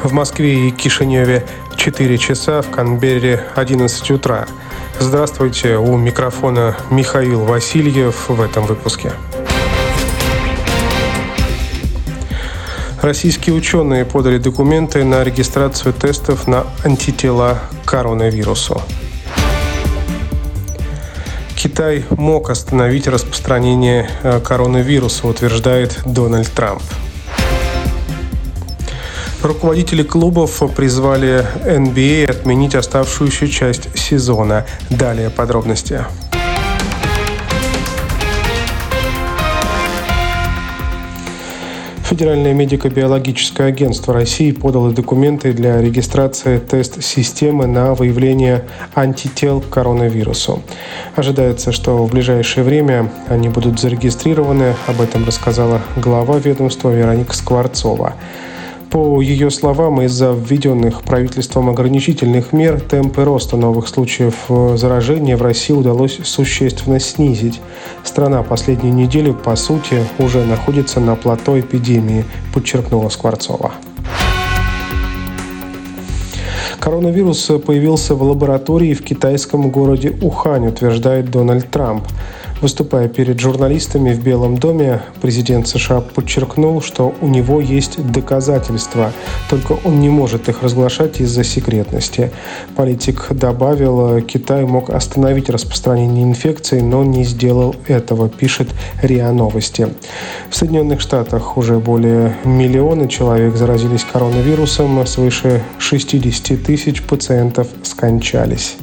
В Москве и Кишиневе 4 часа, в Канберре 11 утра. Здравствуйте, у микрофона Михаил Васильев в этом выпуске. Российские ученые подали документы на регистрацию тестов на антитела к коронавирусу. Китай мог остановить распространение коронавируса, утверждает Дональд Трамп. Руководители клубов призвали NBA отменить оставшуюся часть сезона. Далее подробности. Федеральное медико-биологическое агентство России подало документы для регистрации тест-системы на выявление антител к коронавирусу. Ожидается, что в ближайшее время они будут зарегистрированы. Об этом рассказала глава ведомства Вероника Скворцова. По ее словам, из-за введенных правительством ограничительных мер темпы роста новых случаев заражения в России удалось существенно снизить. Страна последнюю неделю, по сути, уже находится на плато эпидемии, подчеркнула Скворцова. Коронавирус появился в лаборатории в китайском городе Ухань, утверждает Дональд Трамп. Выступая перед журналистами в Белом доме, президент США подчеркнул, что у него есть доказательства, только он не может их разглашать из-за секретности. Политик добавил, Китай мог остановить распространение инфекции, но не сделал этого, пишет РИА Новости. В Соединенных Штатах уже более 1 миллиона человек заразились коронавирусом, свыше 60 тысяч пациентов скончались.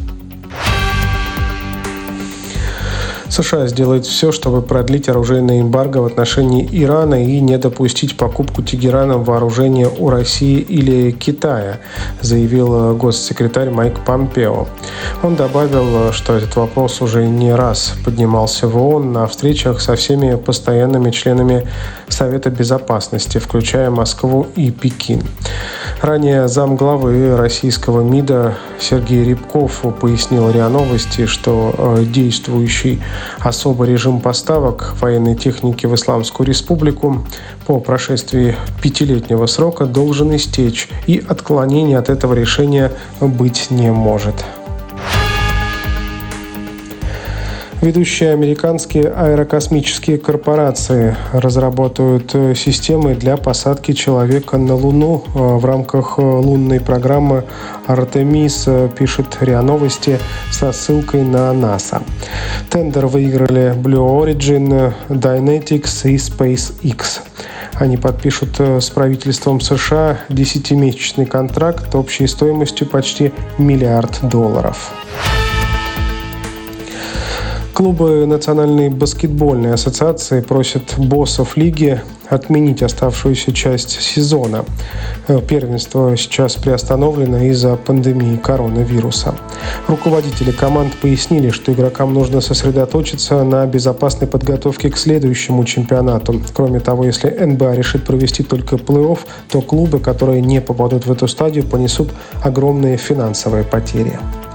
США сделает все, чтобы продлить оружейное эмбарго в отношении Ирана и не допустить покупку Тегераном вооружения у России или Китая, заявил госсекретарь Майк Помпео. Он добавил, что этот вопрос уже не раз поднимался в ООН на встречах со всеми постоянными членами Совета Безопасности, включая Москву и Пекин. Ранее замглавы российского МИДа Сергей Рябков пояснил РИА Новости, что действующий особый режим поставок военной техники в Исламскую Республику по прошествии 5-летнего срока должен истечь, и отклонения от этого решения быть не может. Ведущие американские аэрокосмические корпорации разработают системы для посадки человека на Луну в рамках лунной программы «Артемис», пишет РИА Новости со ссылкой на НАСА. Тендер выиграли Blue Origin, Dynetics и SpaceX. Они подпишут с правительством США 10-месячный контракт общей стоимостью почти $1 миллиард. Клубы Национальной баскетбольной ассоциации просят боссов лиги отменить оставшуюся часть сезона. Первенство сейчас приостановлено из-за пандемии коронавируса. Руководители команд пояснили, что игрокам нужно сосредоточиться на безопасной подготовке к следующему чемпионату. Кроме того, если НБА решит провести только плей-офф, то клубы, которые не попадут в эту стадию, понесут огромные финансовые потери.